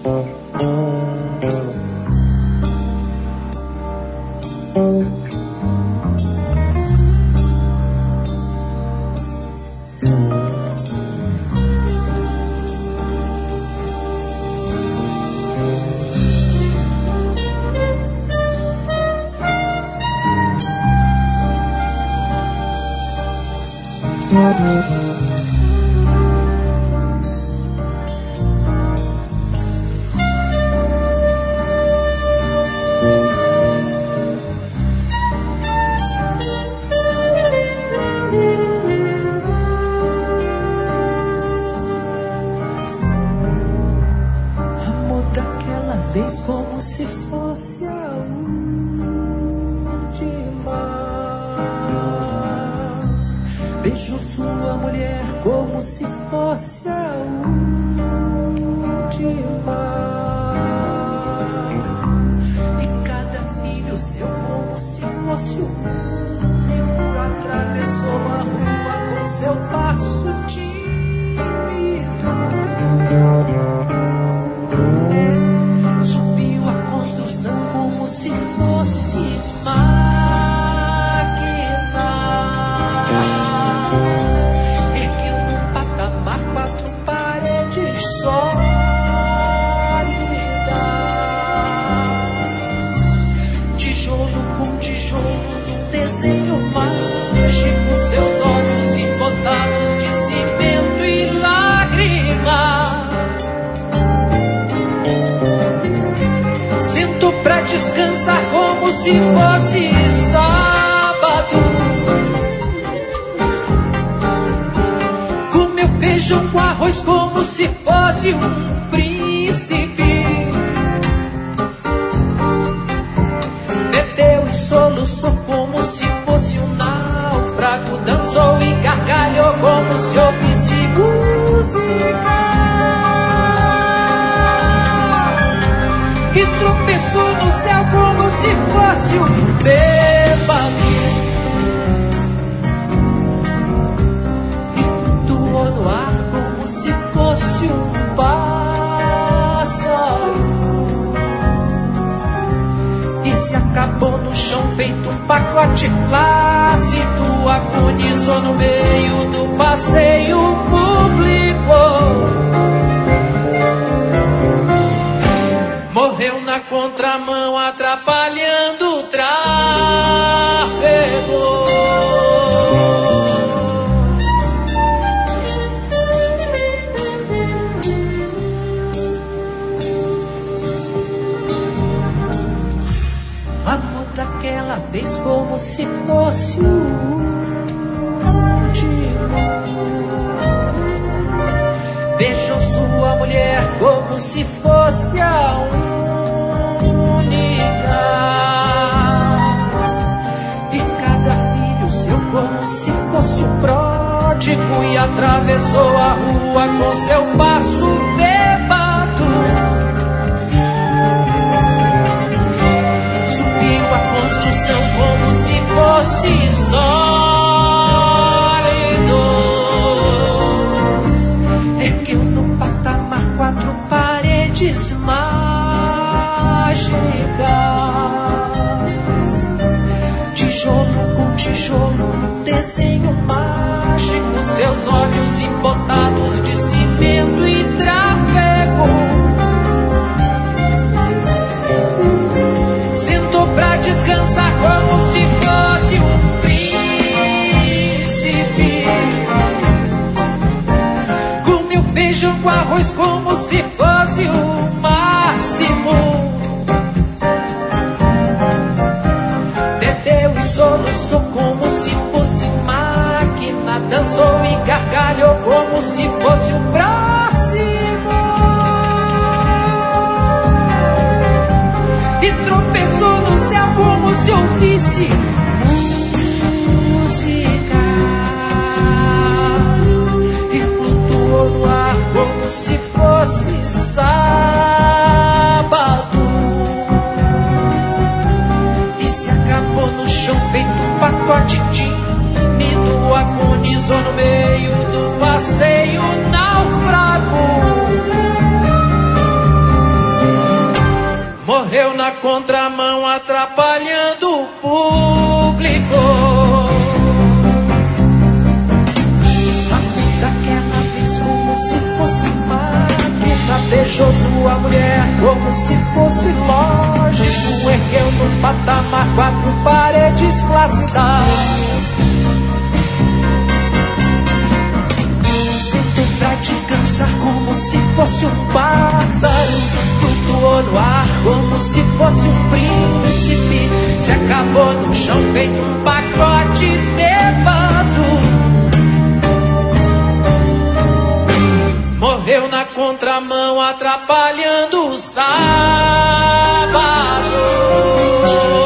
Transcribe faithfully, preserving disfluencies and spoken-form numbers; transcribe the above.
Como se fosse a última. Beijou sua mulher como se fosse a última. E cada filho seu como se fosse o único. Atravessou a rua com seu passo tímido. Se fosse máquina, ergueu num patamar quatro paredes sólidas, tijolo com tijolo num desenho mágico, seus olhos embotados de cimento e lágrimas. Sentou pra descansar como se fosse sábado. Comeu feijão com arroz como se fosse um príncipe. Bebeu e soluçou como se fosse um náufrago. Dançou e gargalhou como se ouvisse música. E tropeçou no céu como se fosse um bêbado. E flutuou no ar como se fosse um pássaro. E se acabou no chão feito um pacote flácido. Agonizou no meio do passeio público. Morreu na contramão, atrapalhando o tráfego. Amor daquela vez como se fosse o último. Beijou sua mulher como se fosse a única. E cada filho seu como se fosse o pródigo. E atravessou a rua com seu passo bêbado. Subiu a construção como se fosse sólido. Ergueu no patamar quatro paredes mágicas, tijolo com tijolo num desenho mágico, seus olhos embotados de cimento e tráfego. Sentou pra descansar como se fosse um príncipe. Comeu feijão com arroz como se fosse o máximo. Bebeu e soluçou como se fosse máquina. Dançou e gargalhou como se fosse o próximo. E tropeçou no céu como se ouvisse música. E flutuou no ar como se fosse sábado. E se acabou no chão feito um pacote tímido. Agonizou no meio do passeio náufrago. na contramão atrapalhando o público. A vida quer vez como se fosse máquina, beijou sua mulher como se fosse lógico, ergueu no patamar quatro paredes flácidas. Pra descansar como se fosse um pássaro, flutuou no ar como se fosse um príncipe, se acabou no chão feito um pacote bêbado. Morreu na contramão atrapalhando o sábado.